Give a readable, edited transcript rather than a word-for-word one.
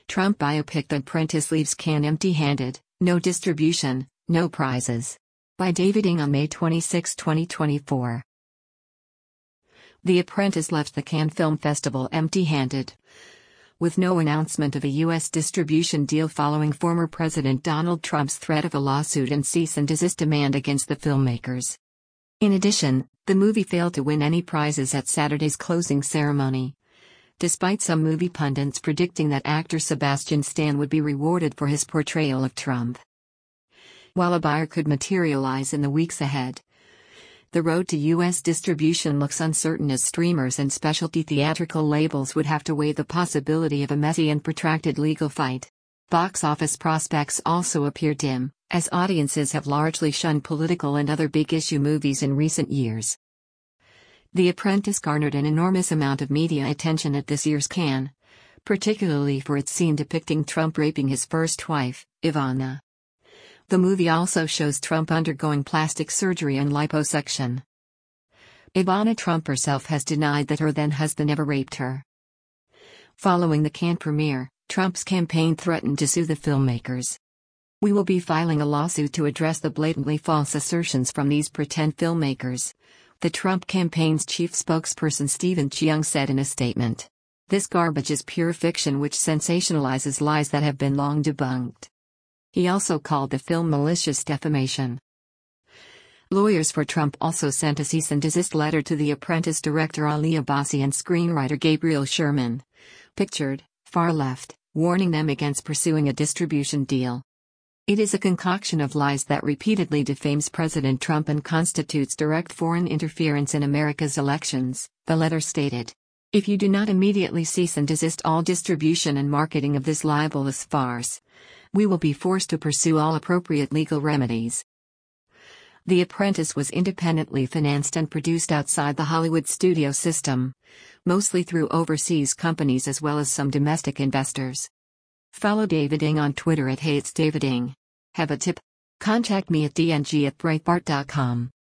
Trump biopic The Apprentice leaves Cannes empty-handed, no distribution, no prizes. By David Ng on May 26, 2024. The Apprentice left the Cannes Film Festival empty-handed, with no announcement of a U.S. distribution deal following former President Donald Trump's threat of a lawsuit and cease and desist demand against the filmmakers. In addition, the movie failed to win any prizes at Saturday's closing ceremony, despite some movie pundits predicting that actor Sebastian Stan would be rewarded for his portrayal of Trump. While a buyer could materialize in the weeks ahead, the road to U.S. distribution looks uncertain as streamers and specialty theatrical labels would have to weigh the possibility of a messy and protracted legal fight. Box office prospects also appear dim, as audiences have largely shunned political and other big-issue movies in recent years. The Apprentice garnered an enormous amount of media attention at this year's Cannes, particularly for its scene depicting Trump raping his first wife, Ivana. The movie also shows Trump undergoing plastic surgery and liposuction. Ivana Trump herself has denied that her then-husband ever raped her. Following the Cannes premiere, Trump's campaign threatened to sue the filmmakers. "We will be filing a lawsuit to address the blatantly false assertions from these pretend filmmakers," the Trump campaign's chief spokesperson Stephen Cheung said in a statement. "This garbage is pure fiction which sensationalizes lies that have been long debunked." He also called the film malicious defamation. Lawyers for Trump also sent a cease and desist letter to The Apprentice director Ali Abbasi and screenwriter Gabriel Sherman, pictured, far left, warning them against pursuing a distribution deal. "It is a concoction of lies that repeatedly defames President Trump and constitutes direct foreign interference in America's elections," the letter stated. "If you do not immediately cease and desist all distribution and marketing of this libelous farce, we will be forced to pursue all appropriate legal remedies." The Apprentice was independently financed and produced outside the Hollywood studio system, mostly through overseas companies as well as some domestic investors. Follow David Ng on Twitter @HeyIt'sDavidNg. Have a tip? Contact me at dng@breitbart.com.